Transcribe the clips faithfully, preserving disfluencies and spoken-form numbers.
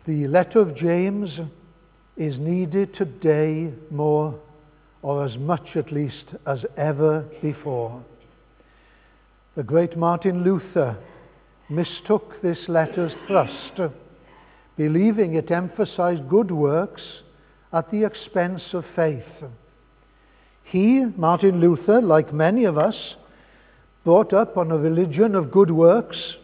The letter of James is needed today more, or as much at least, as ever before. The great Martin Luther mistook this letter's thrust, believing it emphasized good works at the expense of faith. He, Martin Luther, like many of us, brought up on a religion of good works.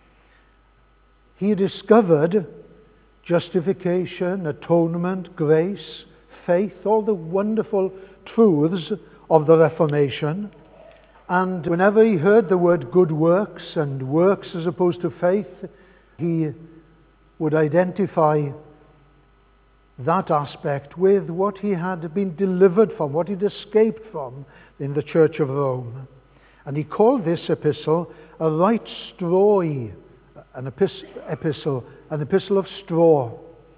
He discovered justification, atonement, grace, faith, all the wonderful truths of the Reformation. And whenever he heard the word good works and works as opposed to faith, he would identify that aspect with what he had been delivered from, what he'd escaped from in the Church of Rome. And he called this epistle a right strawy, an epis- epistle, an epistle of straw.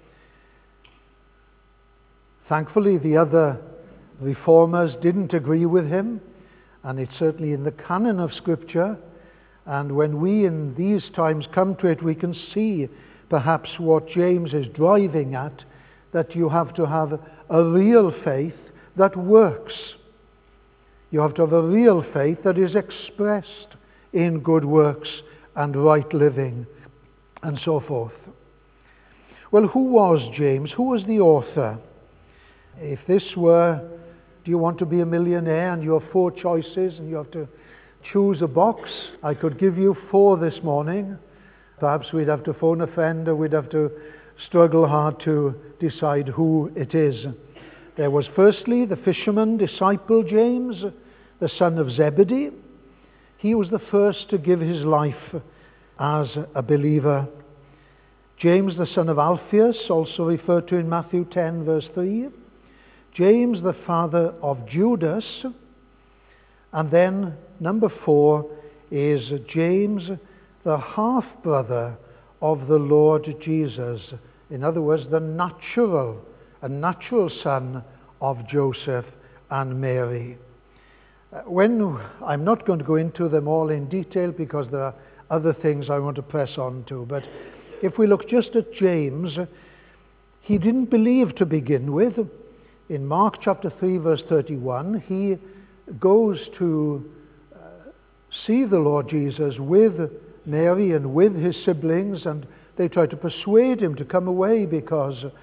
Thankfully, the other reformers didn't agree with him, and it's certainly in the canon of Scripture. And when we in these times come to it, we can see perhaps what James is driving at, that you have to have a real faith that works. You have to have a real faith that is expressed in good works and right living and so forth. Well, who was James? Who was the author? If this were, do you want to be a millionaire and you have four choices and you have to choose a box, I could give you four this morning. Perhaps we'd have to phone a friend, or we'd have to struggle hard to decide who it is. There was firstly the fisherman disciple James, the son of Zebedee. He was the first to give his life as a believer. James, the son of Alphaeus, also referred to in Matthew ten, verse three. James, the father of Judas. And then number four is James, the half-brother of the Lord Jesus. In other words, the natural, a natural son of Joseph and Mary. When I'm not going to go into them all in detail because there are other things I want to press on to, but if we look just at James, he didn't believe to begin with. In Mark chapter three, verse thirty-one, he goes to uh, see the Lord Jesus with Mary and with his siblings, and they try to persuade him to come away because um,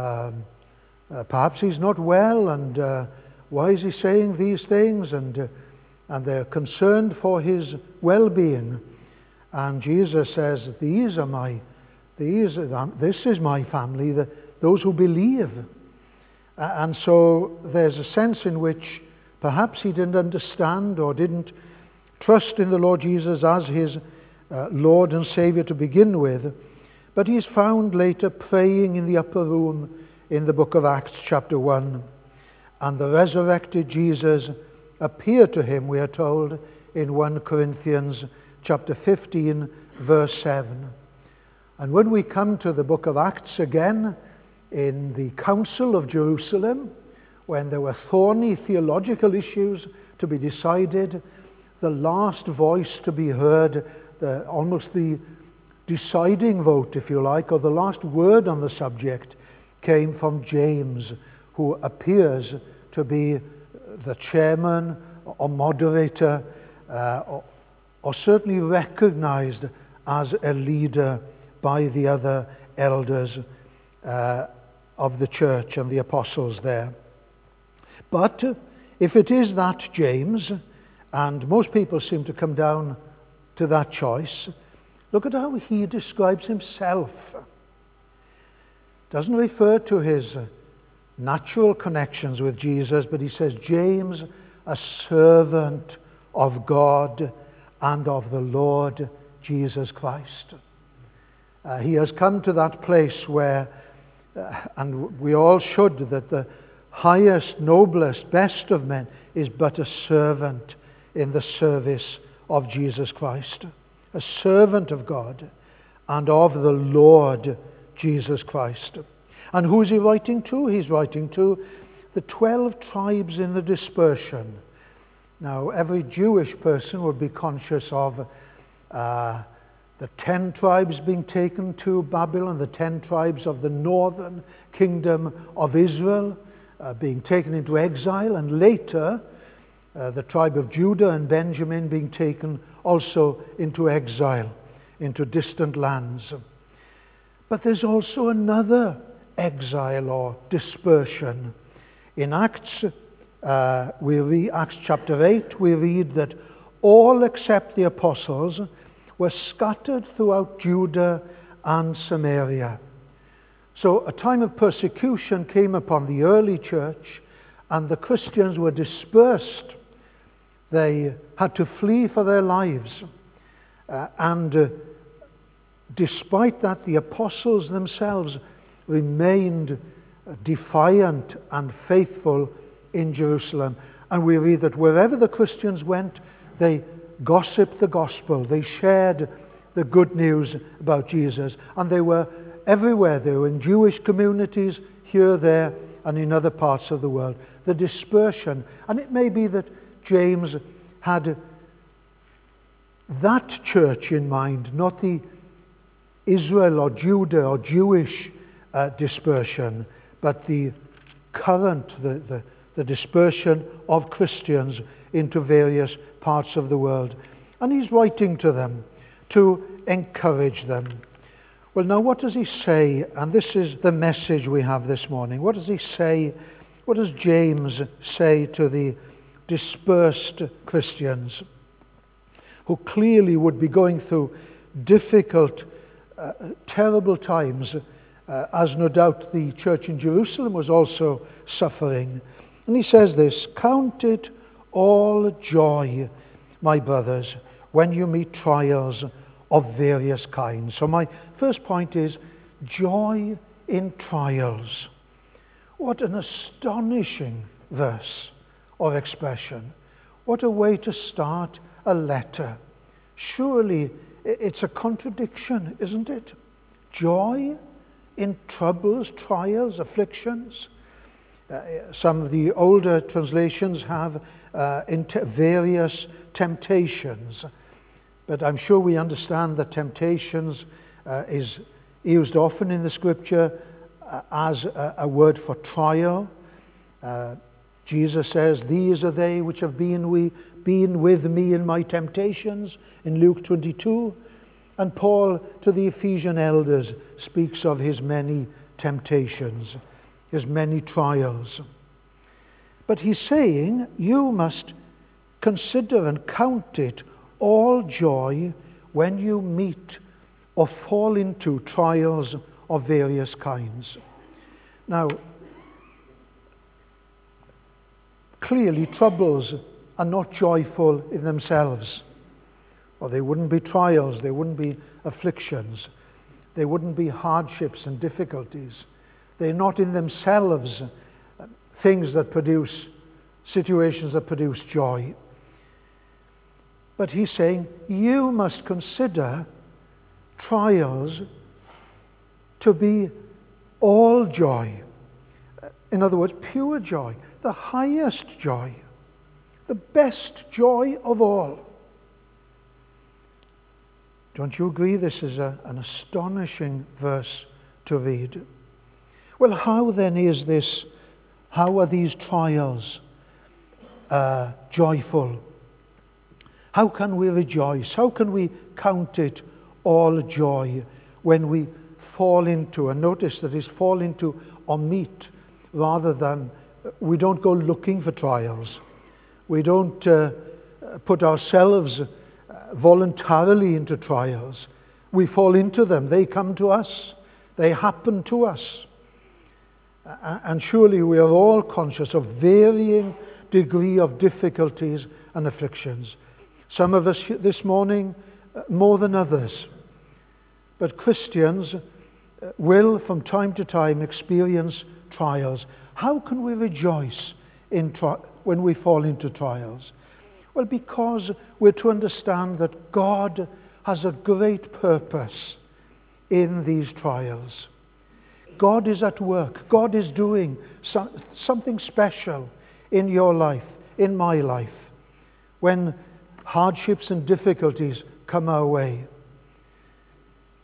uh, perhaps he's not well, and uh, why is he saying these things? And uh, and they're concerned for his well-being. And Jesus says, "These are my, these, are, this is my family, the, those who believe." Uh, and so there's a sense in which perhaps he didn't understand or didn't trust in the Lord Jesus as his uh, Lord and Savior to begin with. But he's found later praying in the upper room in the book of Acts chapter one. And the resurrected Jesus appeared to him, we are told, in First Corinthians chapter fifteen, verse seven. And when we come to the book of Acts again, in the Council of Jerusalem, when there were thorny theological issues to be decided, the last voice to be heard, the, almost the deciding vote, if you like, or the last word on the subject, came from James, who appears to be the chairman or moderator, uh, or, or certainly recognized as a leader by the other elders uh, of the church and the apostles there. But if it is that James, and most people seem to come down to that choice, look at how he describes himself. Doesn't refer to his natural connections with Jesus, but he says, James, a servant of God and of the Lord Jesus Christ. Uh, he has come to that place where, uh, and we all should, that the highest, noblest, best of men is but a servant in the service of Jesus Christ. A servant of God and of the Lord Jesus Christ. And who is he writing to? He's writing to the twelve tribes in the dispersion. Now, every Jewish person would be conscious of uh, the ten tribes being taken to Babylon, the ten tribes of the northern kingdom of Israel uh, being taken into exile, and later uh, the tribe of Judah and Benjamin being taken also into exile, into distant lands. But there's also another exile or dispersion. In Acts, uh, we read, Acts chapter eight, we read that all except the apostles were scattered throughout Judah and Samaria. So a time of persecution came upon the early church, and the Christians were dispersed. They had to flee for their lives. Uh, and uh, despite that, the apostles themselves remained defiant and faithful in Jerusalem. And we read that wherever the Christians went, they gossiped the gospel. They shared the good news about Jesus. And they were everywhere. They were in Jewish communities, here, there, and in other parts of the world. The dispersion. And it may be that James had that church in mind, not the Israel or Judah or Jewish uh, dispersion, but the current, the, the, the dispersion of Christians into various parts of the world. And he's writing to them to encourage them. Well, now what does he say? And this is the message we have this morning. What does he say? What does James say to the dispersed Christians who clearly would be going through difficult, uh, terrible times, uh, as no doubt the church in Jerusalem was also suffering? And he says this: "Count it all joy, my brothers, when you meet trials of various kinds." So my first point is joy in trials. What an astonishing verse or expression. What a way to start a letter. Surely it's a contradiction, isn't it? Joy in troubles, trials, afflictions. Uh, some of the older translations have uh, in te- various temptations. But I'm sure we understand that temptations uh, is used often in the scripture uh, as a, a word for trial. Uh, Jesus says, "These are they which have been, we, been with me in my temptations," in Luke twenty-two. And Paul to the Ephesian elders speaks of his many temptations, his many trials. But he's saying you must consider and count it all joy when you meet or fall into trials of various kinds. Now, clearly troubles are not joyful in themselves, or they wouldn't be trials, they wouldn't be afflictions, they wouldn't be hardships and difficulties. They're not in themselves things that produce, situations that produce joy. But he's saying you must consider trials to be all joy. In other words, pure joy, the highest joy, the best joy of all. Don't you agree this is a, an astonishing verse to read? Well, how then is this, how are these trials uh, joyful? How can we rejoice? How can we count it all joy when we fall into, and notice that it's fall into or meet, rather than, we don't go looking for trials. We don't uh, put ourselves voluntarily into trials. We fall into them. They come to us. They happen to us. And surely we are all conscious of varying degree of difficulties and afflictions. Some of us this morning more than others. But Christians will from time to time experience trials. How can we rejoice in tri- when we fall into trials? Well, because we're to understand that God has a great purpose in these trials. God is at work. God is doing some, something special in your life, in my life, when hardships and difficulties come our way.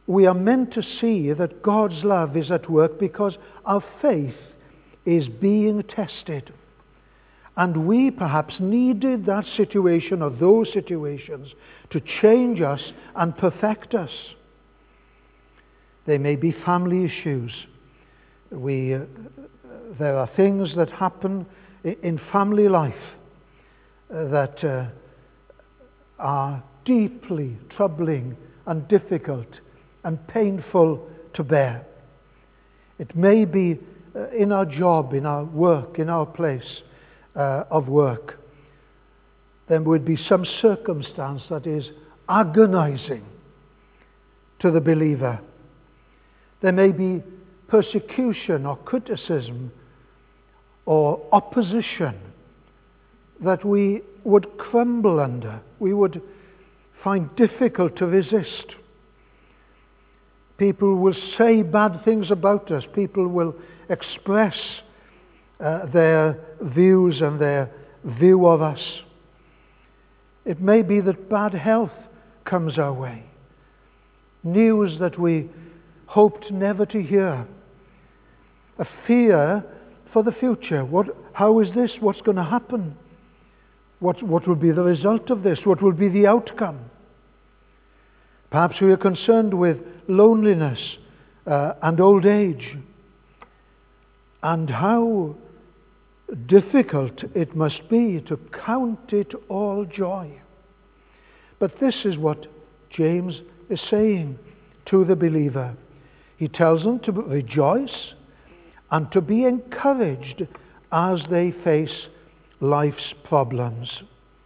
we are meant to see that God's love is at work because our faith is being tested. And we perhaps needed that situation or those situations to change us and perfect us. There may be family issues. We, uh, there are things that happen in family life uh, that uh, are deeply troubling and difficult and painful to bear. It may be uh, in our job, in our work, in our place uh, of work. There would be some circumstance that is agonizing to the believer. There may be persecution or criticism or opposition that we would crumble under, we would find difficult to resist. People will say bad things about us. People will express uh, their views and their view of us. It may be that bad health comes our way. News that we hoped never to hear. A fear for the future. What, how is this? What's going to happen? What, what will be the result of this? What will be the outcome? Perhaps we are concerned with loneliness uh, and old age, and how difficult it must be to count it all joy. But this is what James is saying to the believer. He tells them to rejoice and to be encouraged as they face life's problems.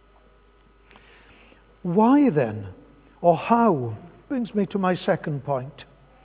Why then, or how, brings me to my second point.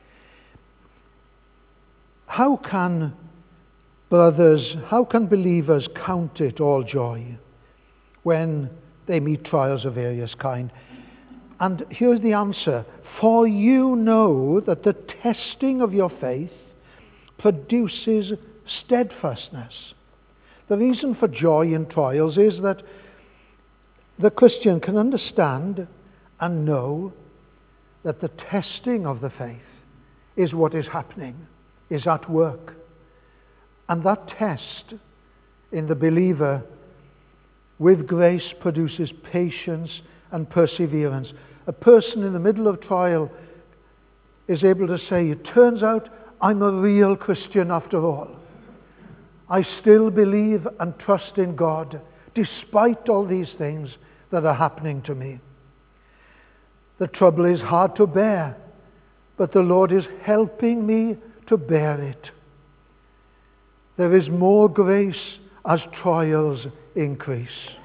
How can brothers, how can believers count it all joy when they meet trials of various kind? And here's the answer. For you know that the testing of your faith produces steadfastness. The reason for joy in trials is that the Christian can understand and know that the testing of the faith is what is happening, is at work. And that test in the believer with grace produces patience and perseverance. A person in the middle of trial is able to say, it turns out I'm a real Christian after all. I still believe and trust in God despite all these things that are happening to me. The trouble is hard to bear, but the Lord is helping me to bear it. There is more grace as trials increase.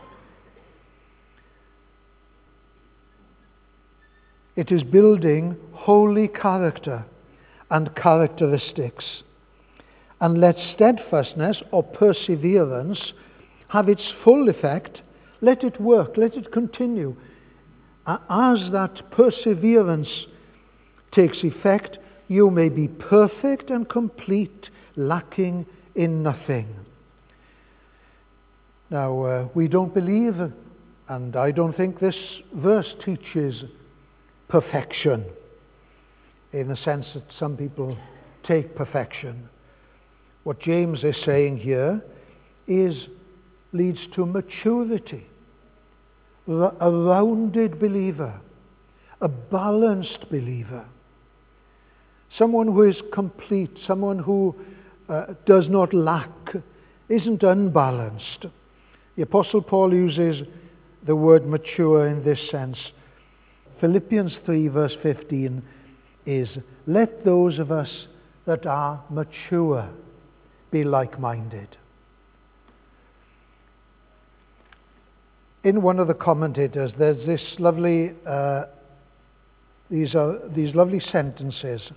It is building holy character and characteristics. And let steadfastness or perseverance have its full effect. Let it work, let it continue. As that perseverance takes effect, you may be perfect and complete, lacking in nothing. Now, uh, we don't believe, and I don't think this verse teaches perfection, in the sense that some people take perfection. What James is saying here is leads to maturity, a rounded believer, a balanced believer, someone who is complete, someone who uh, does not lack, isn't unbalanced. The Apostle Paul uses the word mature in this sense. Philippians three verse fifteen is, let those of us that are mature be like-minded. In one of the commentators, there's this lovely, uh, these are these lovely sentences.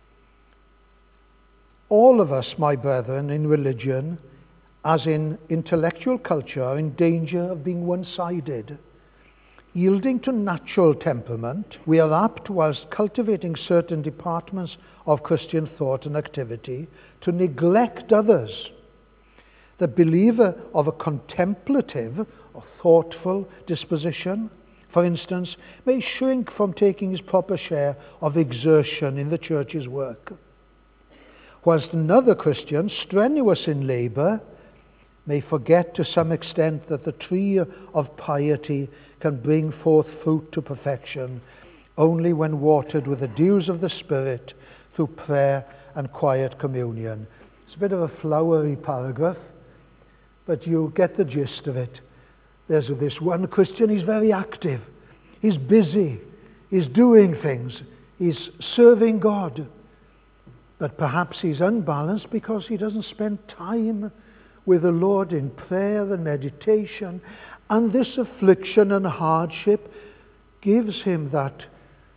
All of us, my brethren, in religion, as in intellectual culture, are in danger of being one-sided. Yielding to natural temperament, we are apt, whilst cultivating certain departments of Christian thought and activity, to neglect others. The believer of a contemplative or thoughtful disposition for instance, may shrink from taking his proper share of exertion in the church's work, whilst another Christian, strenuous in labour, may forget to some extent that the tree of piety can bring forth fruit to perfection only when watered with the dews of the Spirit through prayer and quiet communion. It's a bit of a flowery paragraph, but you get the gist of it. There's this one Christian, he's very active, he's busy, he's doing things, he's serving God, but perhaps he's unbalanced because he doesn't spend time with the Lord in prayer and meditation, and this affliction and hardship gives him that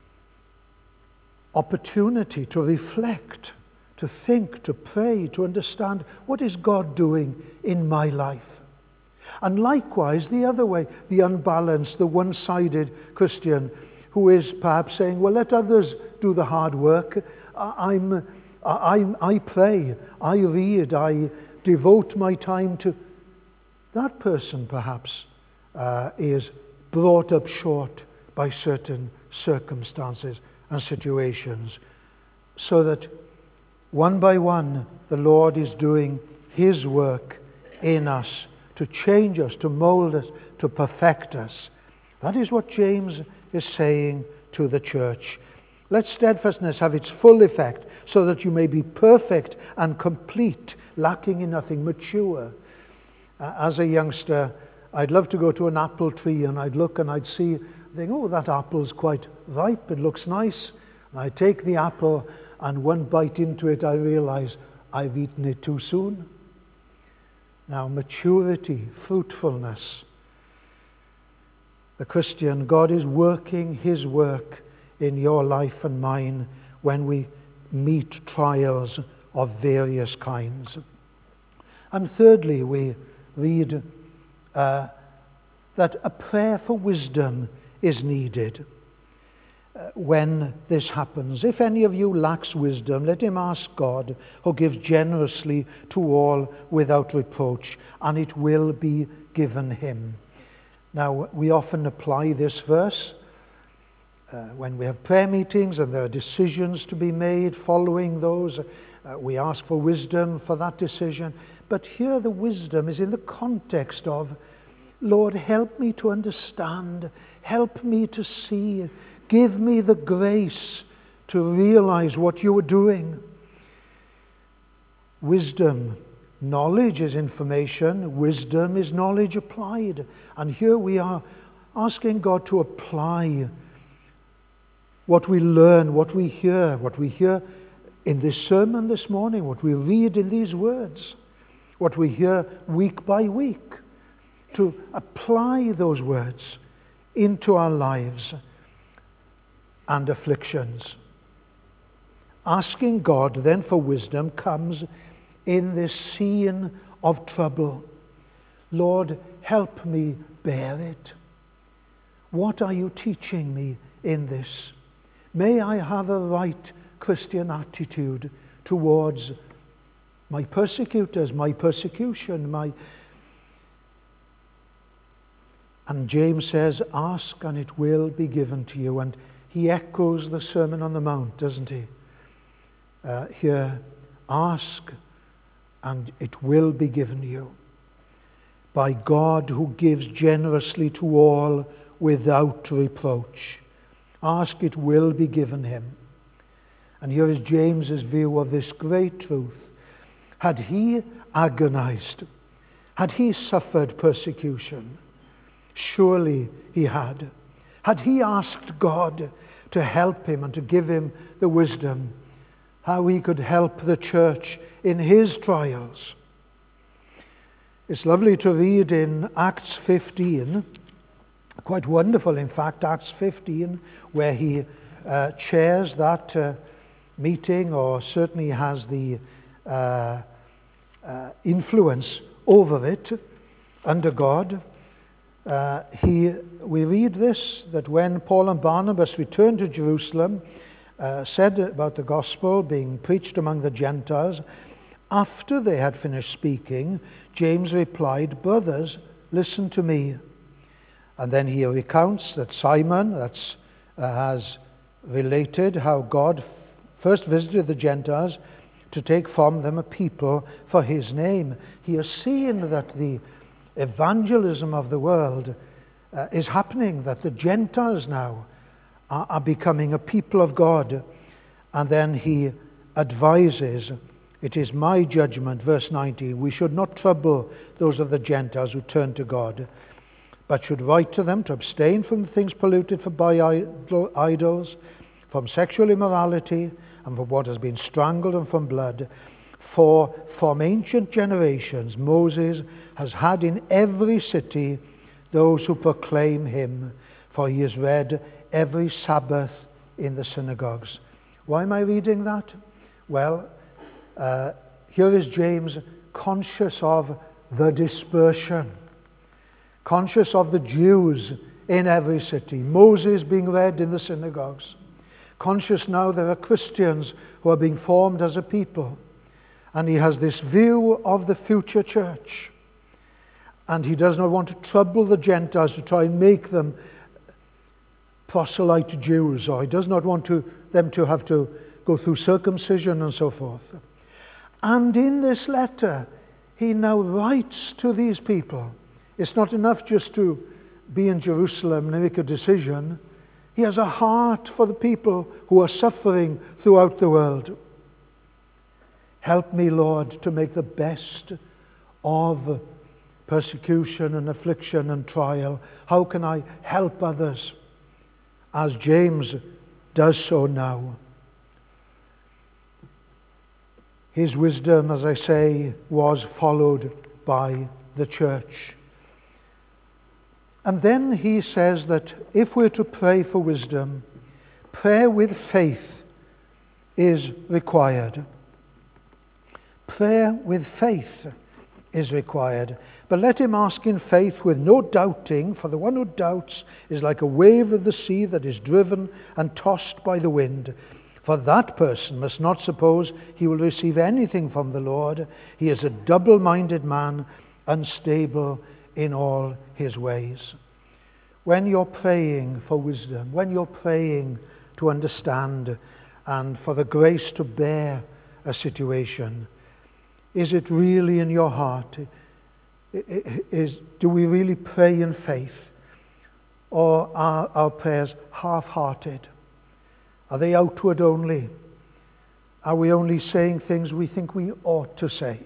opportunity to reflect, to think, to pray, to understand, what is God doing in my life? And likewise, the other way, the unbalanced, the one-sided Christian who is perhaps saying, well, let others do the hard work. I'm, I, I pray, I read, I devote my time to... That person perhaps uh, is brought up short by certain circumstances and situations, so that one by one the Lord is doing his work in us to change us, to mold us, to perfect us. That is what James is saying to the church. Let steadfastness have its full effect, so that you may be perfect and complete, lacking in nothing, mature. Uh, as a youngster, I'd love to go to an apple tree and I'd look and I'd see, think, oh, that apple's quite ripe, it looks nice. And I take the apple and one bite into it, I realize I've eaten it too soon. Now, maturity, fruitfulness. The Christian, God is working his work in your life and mine when we meet trials of various kinds. And thirdly, we read uh, that a prayer for wisdom is needed uh, when this happens. If any of you lacks wisdom, let him ask God, who gives generously to all without reproach, and it will be given him. Now, we often apply this verse uh, when we have prayer meetings and there are decisions to be made following those. Uh, we ask for wisdom for that decision. But here the wisdom is in the context of, Lord, help me to understand, help me to see, give me the grace to realize what you are doing. Wisdom, knowledge is information, wisdom is knowledge applied. And here we are asking God to apply what we learn, what we hear, what we hear in this sermon this morning, what we read in these words, what we hear week by week, to apply those words into our lives and afflictions. Asking God then for wisdom comes in this scene of trouble. Lord, help me bear it. What are you teaching me in this? May I have a right Christian attitude towards my persecutors, my persecution, my... And James says, ask and it will be given to you. And he echoes the Sermon on the Mount, doesn't he? Uh, here, ask and it will be given you. By God who gives generously to all without reproach. Ask, it will be given him. And here is James's view of this great truth. Had he agonized, had he suffered persecution, surely he had. Had he asked God to help him and to give him the wisdom, how he could help the church in his trials. It's lovely to read in Acts fifteen, quite wonderful in fact, Acts fifteen, where he uh, chairs that uh, meeting, or certainly has the uh, uh, influence over it under God. Uh, he, we read this, that when Paul and Barnabas returned to Jerusalem, uh, said about the gospel being preached among the Gentiles, after they had finished speaking, James replied, brothers, listen to me. And then he recounts that Simon that's, uh, has related how God f- first visited the Gentiles to take from them a people for his name. He has seen that the evangelism of the world uh, is happening, that the Gentiles now are, are becoming a people of God. And then he advises, it is my judgment, verse nineteen, we should not trouble those of the Gentiles who turn to God, but should write to them to abstain from things polluted for by idols, from sexual immorality, and from what has been strangled, and from blood. For from ancient generations Moses has had in every city those who proclaim him, for he is read every Sabbath in the synagogues. Why am I reading that? Well, uh, here is James conscious of the dispersion, conscious of the Jews in every city, Moses being read in the synagogues, conscious now there are Christians who are being formed as a people. And he has this view of the future church. And he does not want to trouble the Gentiles to try and make them proselyte Jews, or he does not want to, them to have to go through circumcision and so forth. And in this letter, he now writes to these people. It's not enough just to be in Jerusalem and make a decision. He has a heart for the people who are suffering throughout the world. Help me, Lord, to make the best of persecution and affliction and trial. How can I help others? As James does so now. His wisdom, as I say, was followed by the church. And then he says that if we're to pray for wisdom, prayer with faith is required. Prayer with faith is required. But let him ask in faith with no doubting, for the one who doubts is like a wave of the sea that is driven and tossed by the wind. For that person must not suppose he will receive anything from the Lord. He is a double-minded man, unstable in all his ways. When you're praying for wisdom, when you're praying to understand and for the grace to bear a situation, is it really in your heart? Is, do we really pray in faith? Or are our prayers half-hearted? Are they outward only? Are we only saying things we think we ought to say?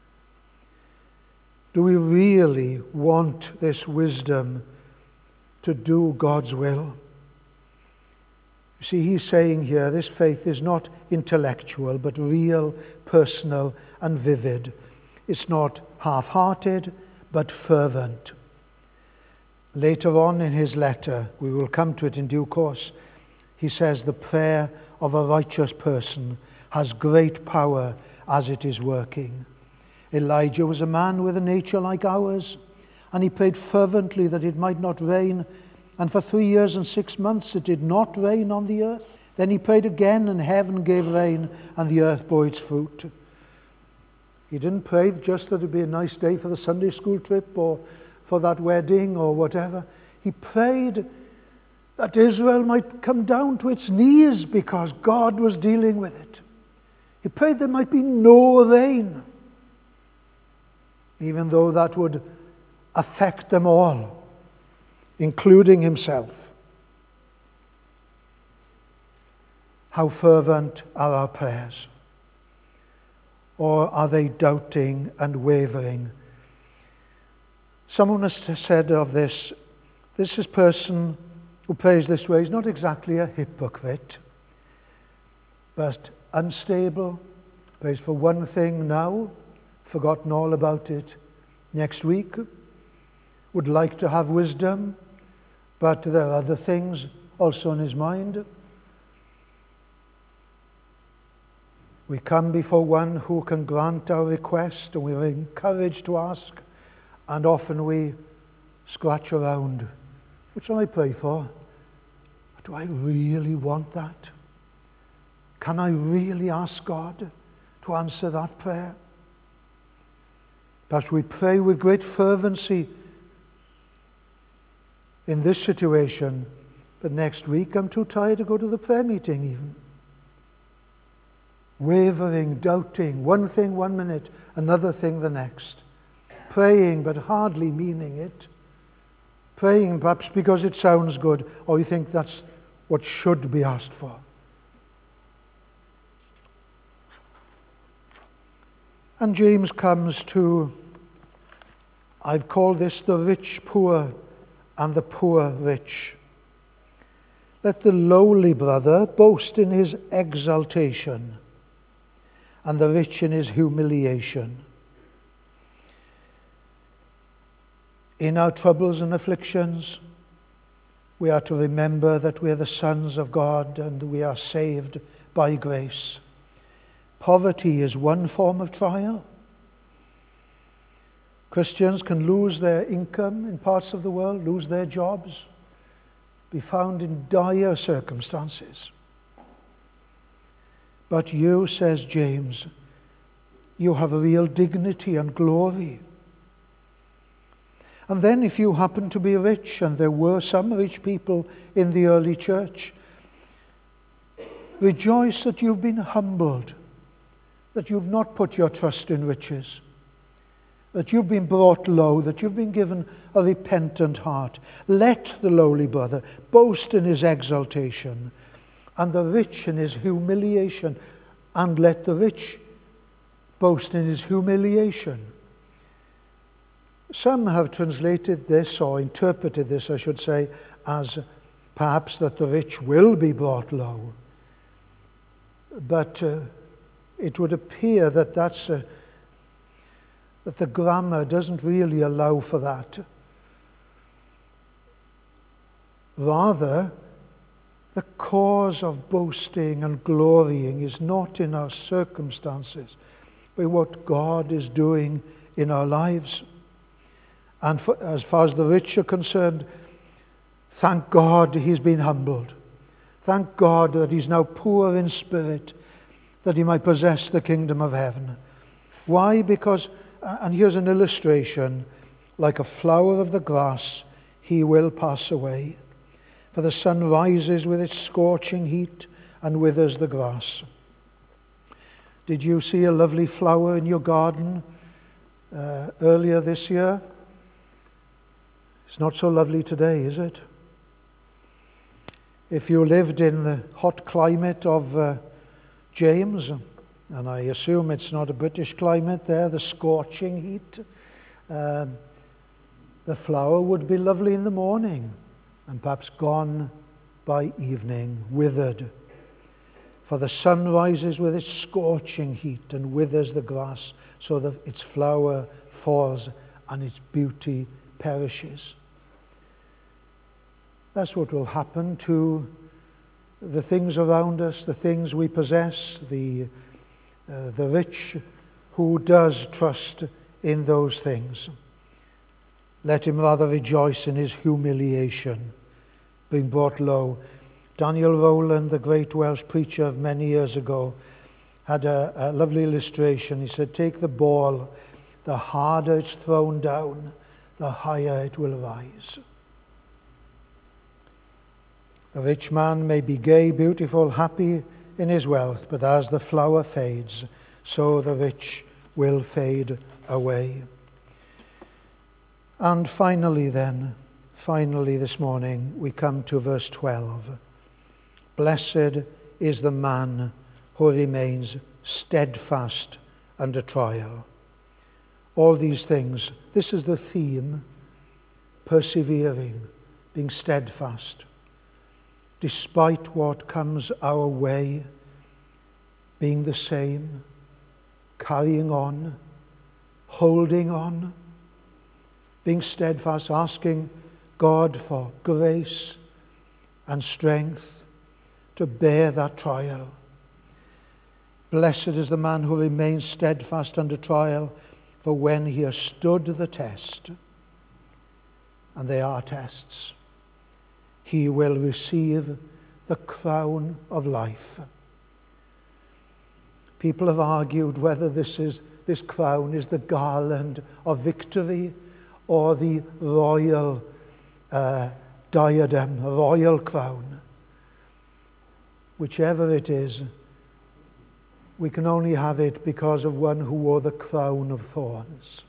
Do we really want this wisdom to do God's will? You see, he's saying here, this faith is not intellectual, but real, personal, and vivid. It's not half-hearted, but fervent. Later on in his letter, we will come to it in due course, he says the prayer of a righteous person has great power as it is working. Elijah was a man with a nature like ours, and he prayed fervently that it might not rain, and for three years and six months it did not rain on the earth. Then he prayed again, and heaven gave rain, and the earth bore its fruit. He didn't pray just that it would be a nice day for the Sunday school trip or for that wedding or whatever. He prayed that Israel might come down to its knees because God was dealing with it. He prayed there might be no rain, even though that would affect them all, including himself. How fervent are our prayers? Or are they doubting and wavering? Someone has said of this, this is a person who prays this way is not exactly a hypocrite, but unstable, prays for one thing now, forgotten all about it next week, would like to have wisdom, but there are other things also in his mind. We come before one who can grant our request, and we are encouraged to ask, and often we scratch around. What shall I pray for? Do I really want that? Can I really ask God to answer that prayer? Perhaps we pray with great fervency in this situation, but next week I'm too tired to go to the prayer meeting even. Wavering, doubting, one thing one minute, another thing the next. Praying but hardly meaning it. Praying perhaps because it sounds good, or you think that's what should be asked for. And James comes to, I've called this the rich poor and the poor rich. Let the lowly brother boast in his exaltation, and the rich in his humiliation. In our troubles and afflictions, we are to remember that we are the sons of God and we are saved by grace. Poverty is one form of trial. Christians can lose their income in parts of the world, lose their jobs, be found in dire circumstances. But you, says James, you have a real dignity and glory. And then if you happen to be rich, and there were some rich people in the early church, rejoice that you've been humbled, that you've not put your trust in riches, that you've been brought low, that you've been given a repentant heart. Let the lowly brother boast in his exaltation, and the rich in his humiliation, and let the rich boast in his humiliation. Some have translated this, or interpreted this, I should say, as perhaps that the rich will be brought low. But uh, it would appear that that's a, that the grammar doesn't really allow for that. Rather, the cause of boasting and glorying is not in our circumstances, but what God is doing in our lives. And for, as far as the rich are concerned, thank God he's been humbled. Thank God that he's now poor in spirit, that he might possess the kingdom of heaven. Why? Because, and here's an illustration, like a flower of the grass, he will pass away. For the sun rises with its scorching heat and withers the grass. Did you see a lovely flower in your garden uh, earlier this year? It's not so lovely today, is it? If you lived in the hot climate of uh, James, and I assume it's not a British climate there, the scorching heat, uh, the flower would be lovely in the morning, and perhaps gone by evening, withered. For the sun rises with its scorching heat and withers the grass, so that its flower falls and its beauty perishes. That's what will happen to the things around us, the things we possess, the, uh, the rich who does trust in those things. Let him rather rejoice in his humiliation, being brought low. Daniel Rowland, the great Welsh preacher of many years ago, had a, a lovely illustration. He said, take the ball, the harder it's thrown down, the higher it will rise. A rich man may be gay, beautiful, happy in his wealth, but as the flower fades, so the rich will fade away. And finally then, finally this morning, we come to verse twelve. Blessed is the man who remains steadfast under trial. All these things, this is the theme, persevering, being steadfast. Despite what comes our way, being the same, carrying on, holding on, being steadfast, asking God for grace and strength to bear that trial. Blessed is the man who remains steadfast under trial, for when he has stood the test, and they are tests, he will receive the crown of life. People have argued whether this is this crown is the garland of victory or the royal uh, diadem, a royal crown. Whichever it is, we can only have it because of one who wore the crown of thorns.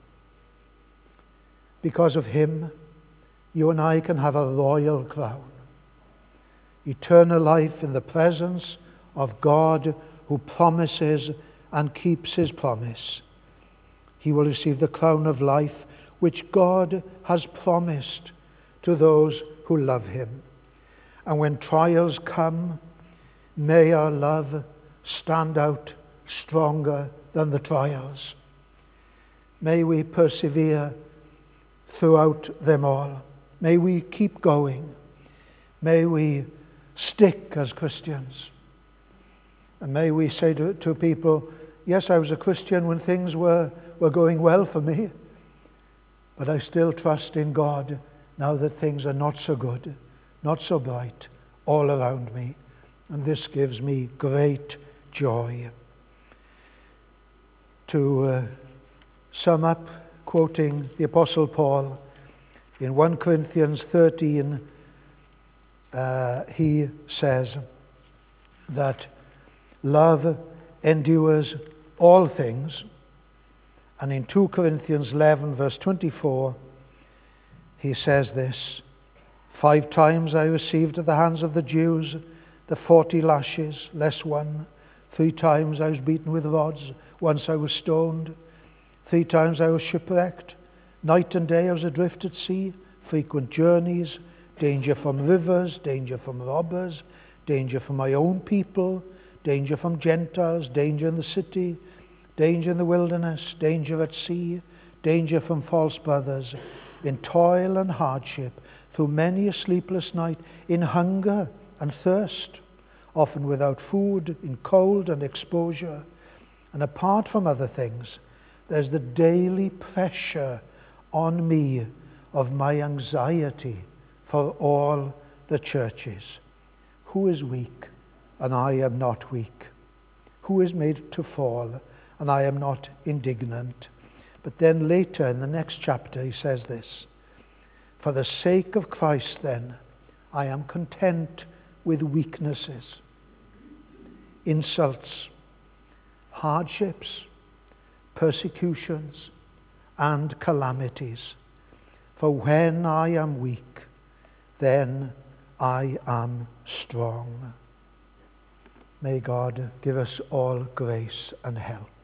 Because of him, you and I can have a royal crown. Eternal life in the presence of God who promises and keeps his promise. He will receive the crown of life which God has promised to those who love him. And when trials come, may our love stand out stronger than the trials. May we persevere throughout them all. May we keep going. May we stick as Christians. And may we say to, to people, yes, I was a Christian when things were, were going well for me, but I still trust in God now that things are not so good, not so bright all around me. And this gives me great joy. To uh, sum up, quoting the Apostle Paul, in First Corinthians thirteen, uh, he says that love endures all things. And in Second Corinthians eleven, verse twenty-four, he says this: Five times I received at the hands of the Jews the forty lashes, less one. Three times I was beaten with rods. Once I was stoned. Three times I was shipwrecked. Night and day I was adrift at sea. Frequent journeys, danger from rivers, danger from robbers, danger from my own people, danger from Gentiles, danger in the city, danger in the wilderness, danger at sea, danger from false brothers, in toil and hardship, through many a sleepless night, in hunger and thirst, often without food, in cold and exposure. And apart from other things, there's the daily pressure on me of my anxiety for all the churches. Who is weak, and I am not weak? Who is made to fall, and I am not indignant? But then later in the next chapter he says this: For the sake of Christ then, I am content with weaknesses, insults, hardships, persecutions, and calamities. For when I am weak, then I am strong. May God give us all grace and help.